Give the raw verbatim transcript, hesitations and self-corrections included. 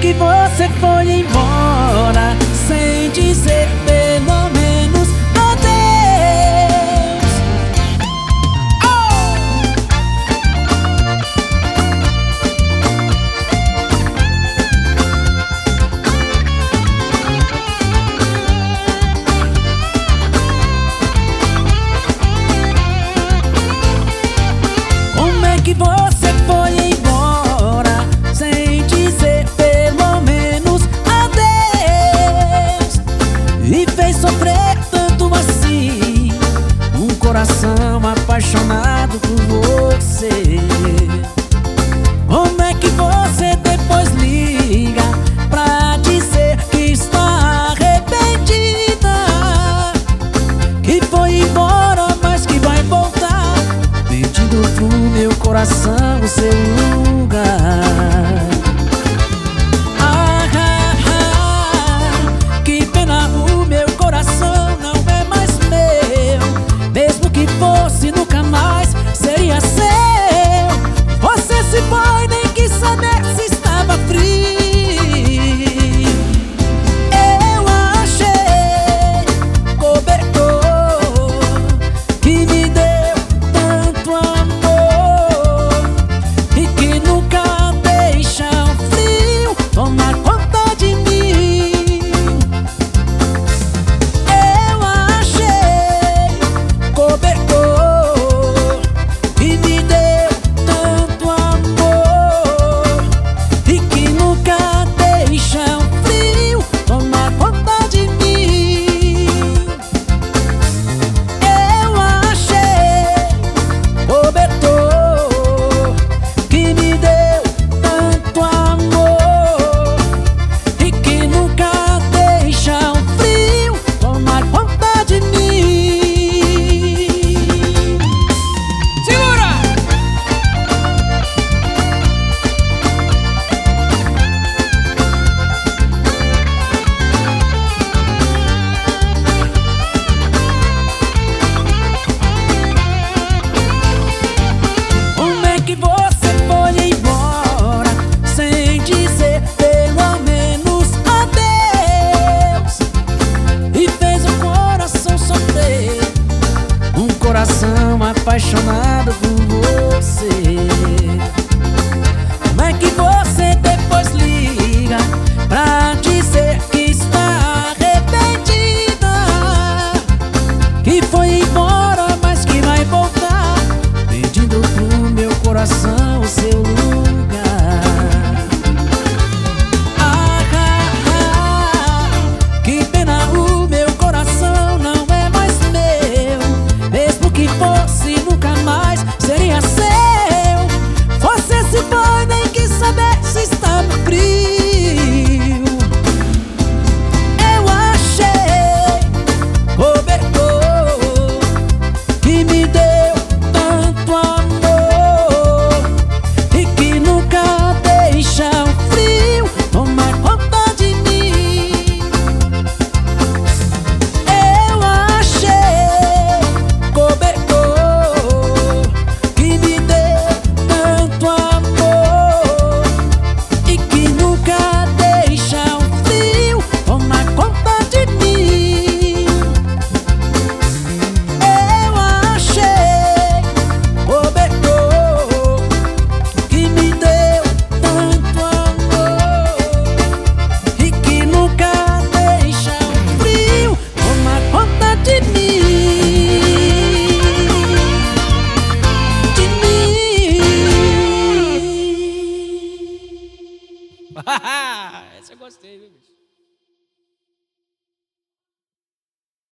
que você foi embora sem dizer pelo menos adeus? Oh! Como é que você foi embora sem dizer pelo menos adeus? E fez sofrer tanto assim um coração apaixonado por você. Como é que você depois liga pra dizer que está arrependida, que foi embora, mas que vai voltar, pedindo pro meu coração o seu lugar? Ah, ah, ah, que pena, o meu coração não é mais meu. Mesmo que fosse, nunca mais seria seu. Você se foi, nem quis saber se estava frio. Eu achei cobertor que me deu tanto amor e que nunca deixa o frio tomar conta de mim. Eu achei cobertor que me deu tanto amor e que nunca deixa o frio tomar conta de mim. Eu achei cobertor que me deu tanto amor e que nunca deixa o frio tomar conta de mim. Segura! Como é que você foi embora sem dizer pelo menos adeus? E fez o coração sofrer, um coração apaixonado por você. Como é que você depois liga pra dizer que está arrependida, que foi embora, mas que vai voltar, pedindo pro meu coração o seu lugar? Ah, ah, ah, que pena, o meu coração não é mais meu. Mesmo que fosse, nunca mais seria seu. Você se foi, nem quis saber se estava frio. Eu achei cobertor que me deu tanto amor e que nunca deixa o frio tomar conta de mim. Eu achei cobertor que me deu tanto amor e que nunca deixa o frio tomar conta de mim. Eu achei cobertor que me deu tanto amor e que nunca deixa o frio tomar conta de mim. De mim. Essa eu gostei, viu, bicho?